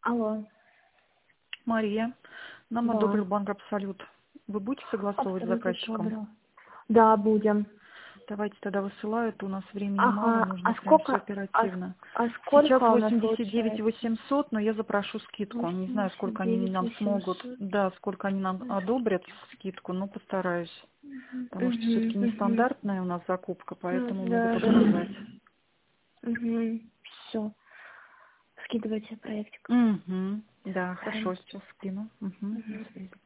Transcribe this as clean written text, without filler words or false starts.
Алло. Мария, нам Да. одобрил банк Абсолют. Вы будете согласовывать с Абсолютно заказчиком? добро. Да, будем. Давайте тогда высылаю, у нас времени мало, Ага. нужно прям все оперативно. Сколько Сейчас у нас 89 получается? 800, но я запрошу скидку. Не знаю, сколько они 89 нам смогут, 800. да, сколько они нам одобрят скидку, но постараюсь. Потому что все-таки Угу. нестандартная у нас закупка, поэтому могу Да, подсказать. да. Угу. Все. Скидывайте проектик. Угу. Да, хорошо, сейчас скину. Угу. На Мгм. связи.